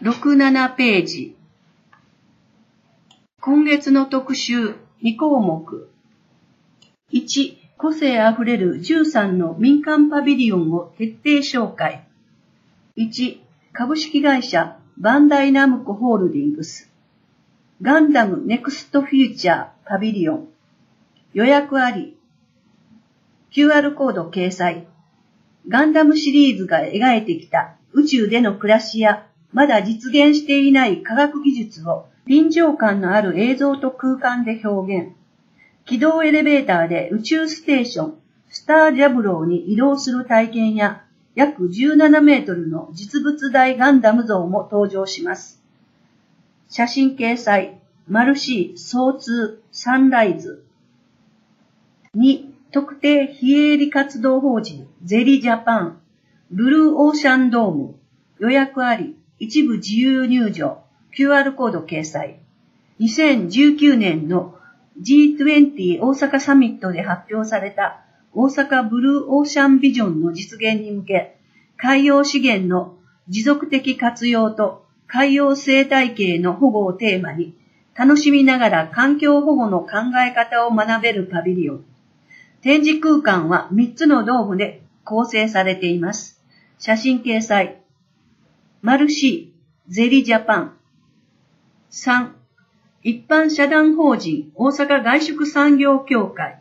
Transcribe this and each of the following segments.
67ページ。今月の特集2項目。1、個性あふれる13の民間パビリオンを徹底紹介。1、株式会社バンダイナムコホールディングス。ガンダムネクストフューチャーパビリオン。予約あり。QR コード掲載。ガンダムシリーズが描いてきた宇宙での暮らしやまだ実現していない科学技術を臨場感のある映像と空間で表現。軌道エレベーターで宇宙ステーション、スタージャブローに移動する体験や約17メートルの実物大ガンダム像も登場します。写真掲載、マルシー、ソーツー、サンライズ。2、特定非営利活動法人、ゼリジャパン、ブルーオーシャンドーム、予約あり、一部自由入場、QR コード掲載。2019年の G20 大阪サミットで発表された大阪ブルーオーシャンビジョンの実現に向け、海洋資源の持続的活用と海洋生態系の保護をテーマに、楽しみながら環境保護の考え方を学べるパビリオン。展示空間は3つのドームで構成されています。写真掲載。マルシー、ゼリジャパン。3、一般社団法人大阪外食産業協会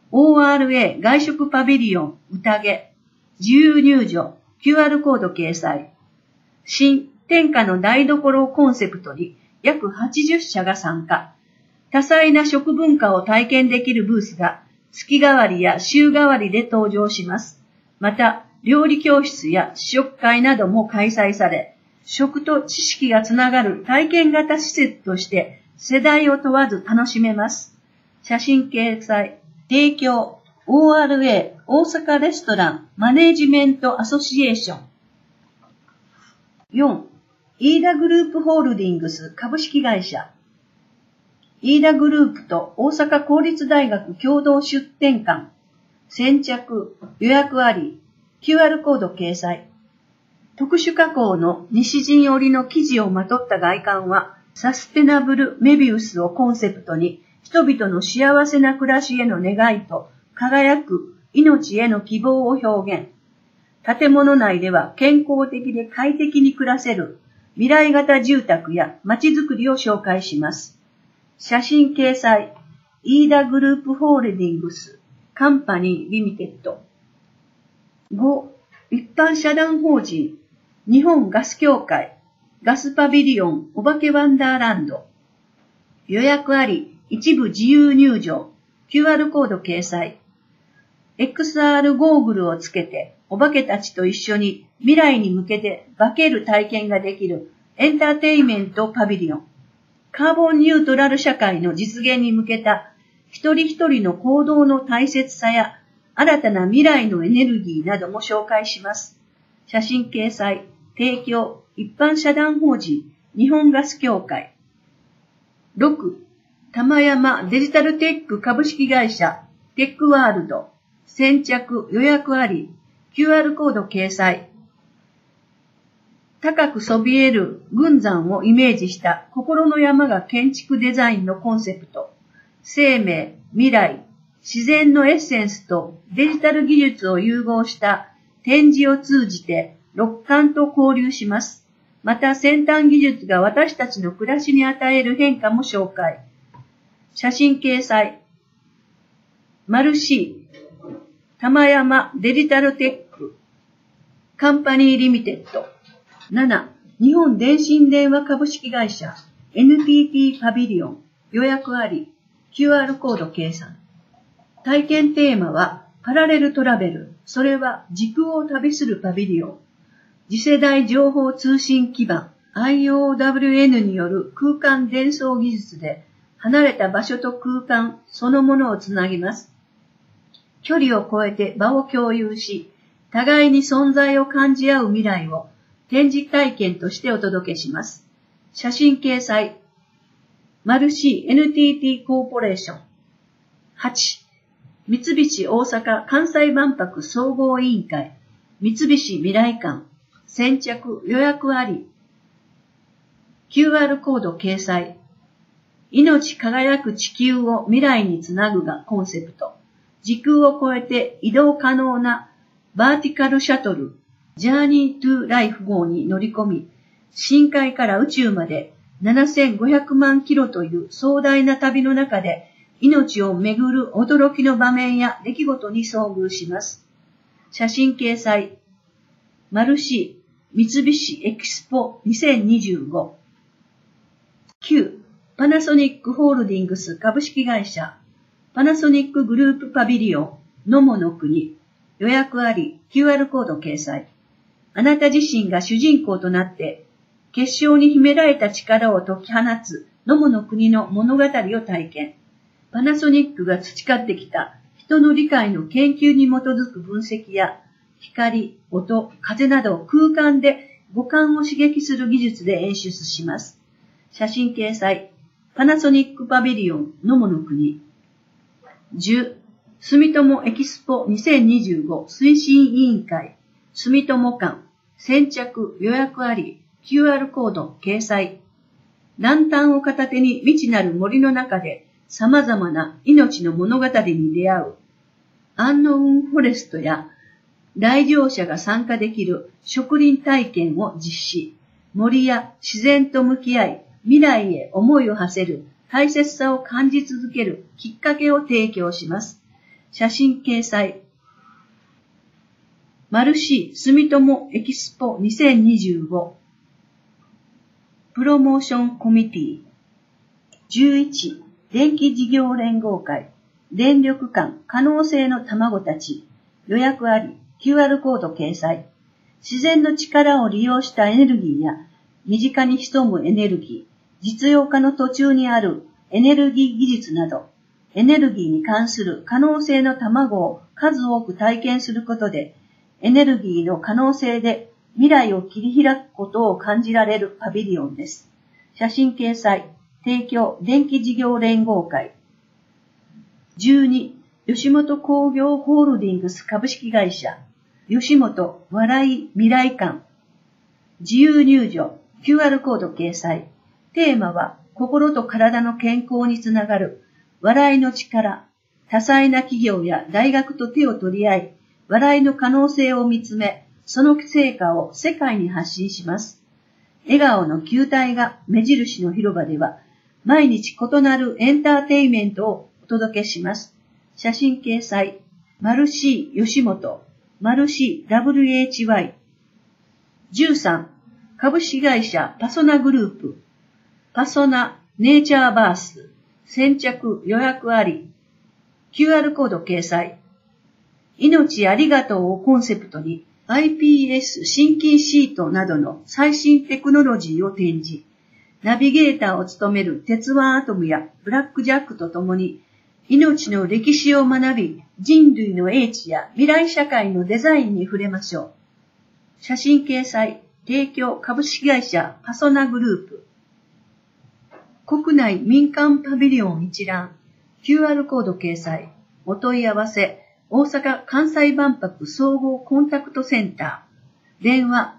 ORA 外食パビリオン宴自由入場 QR コード掲載。新天下の台所をコンセプトに約80社が参加。多彩な食文化を体験できるブースが月替わりや週替わりで登場します。また、料理教室や試食会なども開催され、食と知識がつながる体験型施設として世代を問わず楽しめます。写真掲載、提供、ORA 大阪レストランマネージメントアソシエーション。4、イーダグループホールディングス株式会社。イーダグループと大阪公立大学共同出展館。先着、予約あり、QR コード掲載。特殊加工の西陣織の生地をまとった外観は、サステナブルメビウスをコンセプトに、人々の幸せな暮らしへの願いと、輝く命への希望を表現。建物内では健康的で快適に暮らせる未来型住宅や街づくりを紹介します。写真掲載、イーダグループホールディングス、カンパニーリミテッド。5、一般社団法人、日本ガス協会、ガスパビリオンお化けワンダーランド。予約あり、一部自由入場、QR コード掲載。XR ゴーグルをつけて、お化けたちと一緒に未来に向けて化ける体験ができるエンターテイメントパビリオン。カーボンニュートラル社会の実現に向けた一人一人の行動の大切さや新たな未来のエネルギーなども紹介します。写真掲載、提供、一般社団法人、日本ガス協会。6、玉山デジタルテック株式会社、テックワールド。先着、予約あり、QR コード掲載。高くそびえる群山をイメージした心の山が建築デザインのコンセプト。生命、未来、自然のエッセンスとデジタル技術を融合した展示を通じて六感と交流します。また先端技術が私たちの暮らしに与える変化も紹介。写真掲載。マルシー、玉山デジタルテック、カンパニーリミテッド。7、日本電信電話株式会社 NTT パビリオン予約あり QR コード掲載。体験テーマはパラレルトラベル、それは時空を旅するパビリオン。次世代情報通信基盤 IOWN による空間伝送技術で離れた場所と空間そのものをつなぎます。距離を超えて場を共有し、互いに存在を感じ合う未来を展示体験としてお届けします。写真掲載。マルシー NTT コーポレーション。8、三菱大阪・関西万博総合委員会、三菱未来館、先着予約あり。 QR コード掲載。命輝く地球を未来につなぐがコンセプト。時空を超えて移動可能なバーティカルシャトル、ジャーニートゥライフ号に乗り込み、深海から宇宙まで7500万キロという壮大な旅の中で命をめぐる驚きの場面や出来事に遭遇します。写真掲載。マルシー三菱エキスポ2025。9. パナソニックホールディングス株式会社パナソニックグループパビリオン野茂の国。予約あり QR コード掲載。あなた自身が主人公となって結晶に秘められた力を解き放つ野茂の国の物語を体験。パナソニックが培ってきた人の理解の研究に基づく分析や光、音、風など空間で五感を刺激する技術で演出します。写真掲載。パナソニックパビリオン野茂の国。10. 住友エキスポ2025推進委員会住友館先着予約あり QR コード掲載。ランタンを片手に未知なる森の中で様々な命の物語に出会うアンノウンフォレストや来場者が参加できる植林体験を実施。森や自然と向き合い未来へ思いを馳せる大切さを感じ続けるきっかけを提供します。写真掲載。マルシー住友エキスポ2025プロモーションコミティ。11. 電気事業連合会電力館可能性の卵たち予約あり QR コード掲載。自然の力を利用したエネルギーや身近に潜むエネルギー、実用化の途中にあるエネルギー技術など、エネルギーに関する可能性の卵を数多く体験することで、エネルギーの可能性で未来を切り開くことを感じられるパビリオンです。写真掲載。提供電気事業連合会。12. 吉本工業ホールディングス株式会社吉本笑い未来館自由入場 QR コード掲載。テーマは心と体の健康につながる笑いの力。多彩な企業や大学と手を取り合い、笑いの可能性を見つめ、その成果を世界に発信します。笑顔の球体が目印の広場では、毎日異なるエンターテイメントをお届けします。写真掲載。マルシー吉本、マルシー WHY。13. 株式会社パソナグループ。パソナネイチャーバース。先着予約あり。QR コード掲載。命ありがとうをコンセプトに iPS 心筋シートなどの最新テクノロジーを展示。ナビゲーターを務める鉄腕アトムやブラックジャックとともに命の歴史を学び、人類の英知や未来社会のデザインに触れましょう。写真掲載。提供株式会社パソナグループ。国内民間パビリオン一覧。QR コード掲載。お問い合わせ。大阪・関西万博総合コンタクトセンター。電話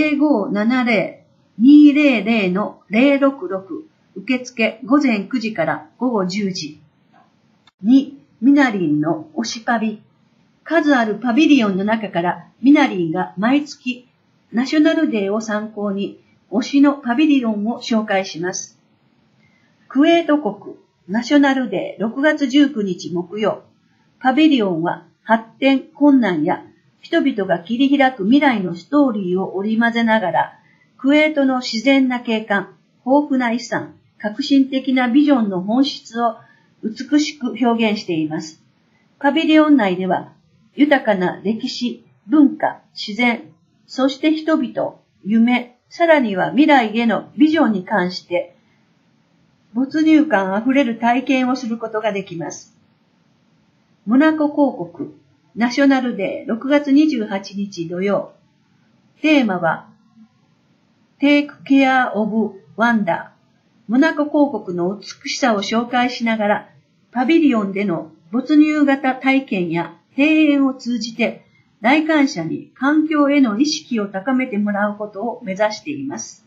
0570-200-066。受付午前9時から午後10時。2. ミナリンの推しパビ。数あるパビリオンの中からミナリンが毎月ナショナルデーを参考に推しのパビリオンを紹介します。クウェート国ナショナルデー6月19日木曜。パビリオンは発展困難や人々が切り開く未来のストーリーを織り交ぜながら、クウェートの自然な景観、豊富な遺産、革新的なビジョンの本質を美しく表現しています。パビリオン内では豊かな歴史、文化、自然、そして人々、夢、さらには未来へのビジョンに関して没入感あふれる体験をすることができます。モナコ公国ナショナルデー6月28日土曜。テーマは Take Care of Wonder。モナコ公国の美しさを紹介しながら、パビリオンでの没入型体験や庭園を通じて来館者に環境への意識を高めてもらうことを目指しています。